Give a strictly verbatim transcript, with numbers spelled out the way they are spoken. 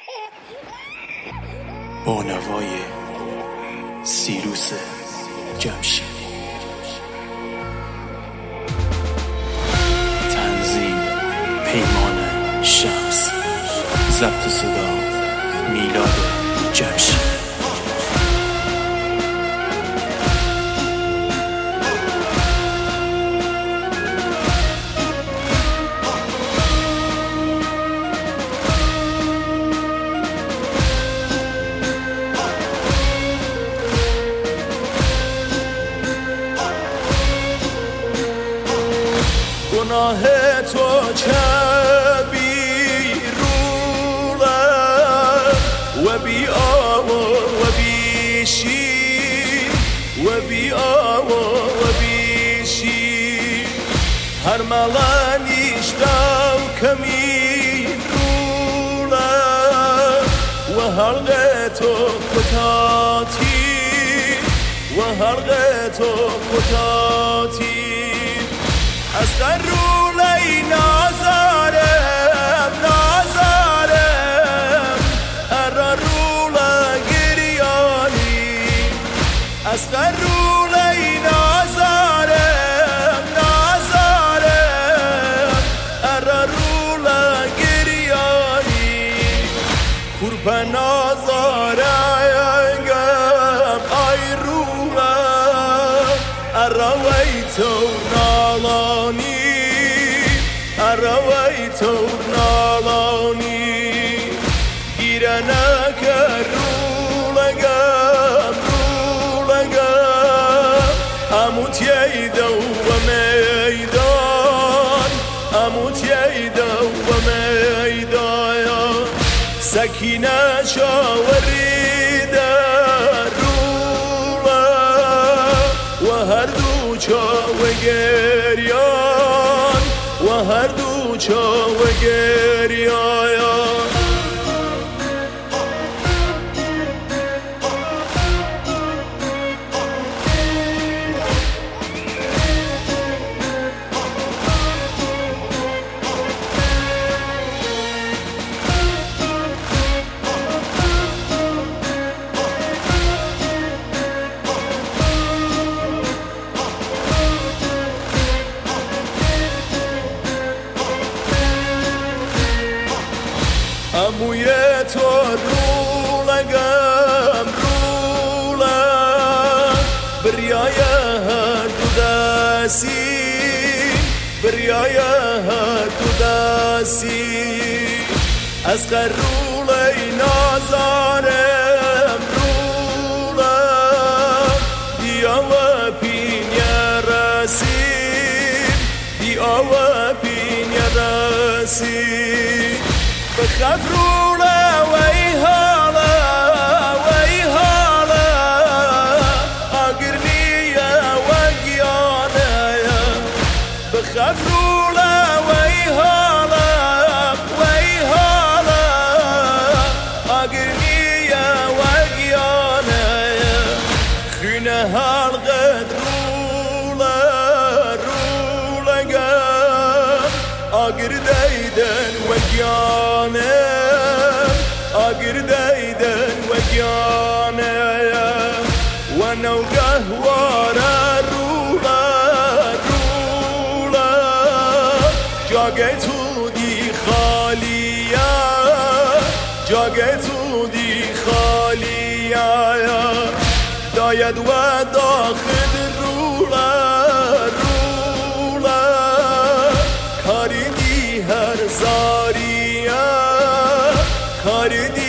با نوای سیروس جمشید، تنظیم پیمان شمس، ضبط صدا میلاد جمشید. گناه تو چه بیروله و بی آوا و بی شیر و بی آوا و بی شیر هر ملانیش دو کمین روله و حلقه تو کتاتی و حلقه تو کتاتی از قرولی نازارم نازارم ارا رولا گریانی از قرولی نازارم نازارم ارا رولا گریانی kurban نازارم ay رولا ارویتو نالانی ارویتو نالانی گیرنه که رولگم رولگم اموت ییدو و میدان اموت ییدو و میدان سکینه شاوریده روله و هر دو چاو گریان و هر دو چاو گریان اموی تو رولگم رولم بریای هر دو دستی بریای هر دو دستی از قرولی نازارم رولم بیا و پینیا رسیم بیا و پینیا رسیم بخاف رولا وی حالا وی حالا اگرنیا و گیانه بخاف رولا وی حالا وی حالا اگرنیا و گیانه خونه حلقت رولا رولگم اگر دیدن و گیانم اگر دیدن و گیانم و نوگه وارا رولا رولا جاگه تو دی خالیه جاگه تو دی خالیه داید و داخل رولا رولا کاری دی هر زاریه کاری دی